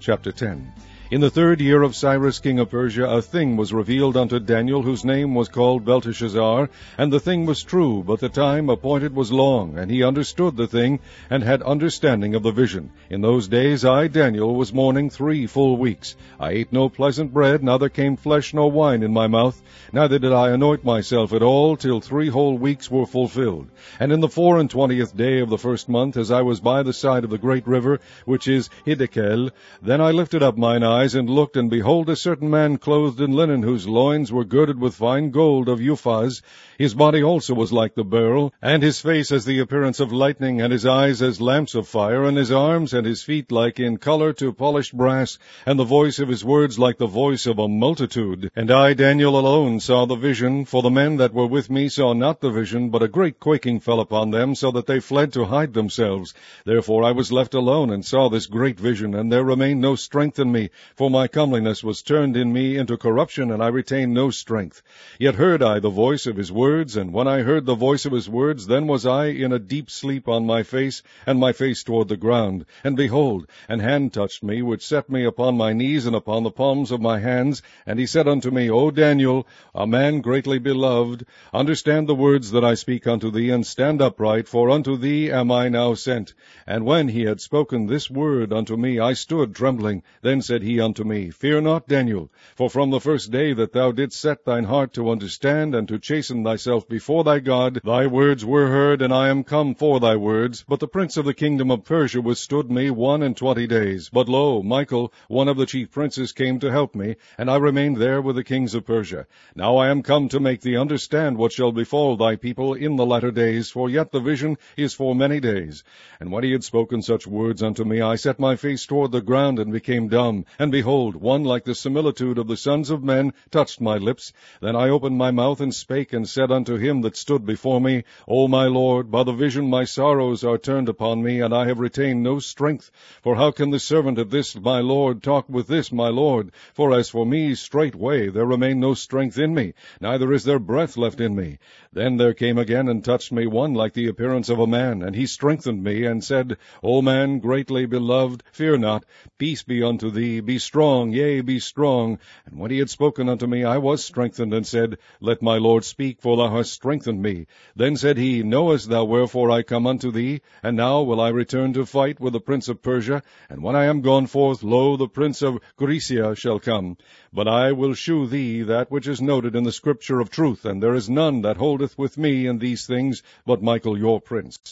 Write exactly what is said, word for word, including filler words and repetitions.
Chapter ten. In the third year of Cyrus king of Persia, a thing was revealed unto Daniel, whose name was called Belteshazzar. And the thing was true, but the time appointed was long, and he understood the thing, and had understanding of the vision. In those days I, Daniel, was mourning three full weeks. I ate no pleasant bread, neither came flesh nor wine in my mouth, neither did I anoint myself at all, till three whole weeks were fulfilled. And in the four and twentieth day of the first month, as I was by the side of the great river, which is Hiddekel, then I lifted up mine eyes, and looked, and behold, a certain man clothed in linen, whose loins were girded with fine gold of Uphaz. His body also was like the beryl, and his face as the appearance of lightning, and his eyes as lamps of fire, and his arms and his feet like in colour to polished brass, and the voice of his words like the voice of a multitude. And I, Daniel, alone saw the vision, for the men that were with me saw not the vision, but a great quaking fell upon them, so that they fled to hide themselves. Therefore I was left alone, and saw this great vision, and there remained no strength in me, for my comeliness was turned in me into corruption, and I retained no strength. Yet heard I the voice of his words, and when I heard the voice of his words, then was I in a deep sleep on my face, and my face toward the ground. And behold, an hand touched me, which set me upon my knees and upon the palms of my hands. And he said unto me, O Daniel, a man greatly beloved, understand the words that I speak unto thee, and stand upright, for unto thee am I now sent. And when he had spoken this word unto me, I stood trembling. Then said he unto me, Fear not, Daniel, for from the first day that thou didst set thine heart to understand and to chasten thyself before thy God, thy words were heard, and I am come for thy words. But the prince of the kingdom of Persia withstood me one and twenty days. But lo, Michael, one of the chief princes, came to help me, and I remained there with the kings of Persia. Now I am come to make thee understand what shall befall thy people in the latter days, for yet the vision is for many days. And when he had spoken such words unto me, I set my face toward the ground, and became dumb. And behold, one like the similitude of the sons of men touched my lips. Then I opened my mouth and spake, and said unto him that stood before me, O my Lord, by the vision my sorrows are turned upon me, and I have retained no strength. For how can the servant of this my Lord talk with this my Lord? For as for me, straightway there remained no strength in me, neither is there breath left in me. Then there came again and touched me one like the appearance of a man, and he strengthened me, and said, O man greatly beloved, fear not, peace be unto thee, be strong, yea, be strong. And when he had spoken unto me, I was strengthened, and said, Let my Lord speak, for thou hast strengthened me. Then said he, Knowest thou wherefore I come unto thee? And now will I return to fight with the prince of Persia? And when I am gone forth, lo, the prince of Grecia shall come. But I will shew thee that which is noted in the scripture of truth, and there is none that holdeth with me in these things but Michael your prince.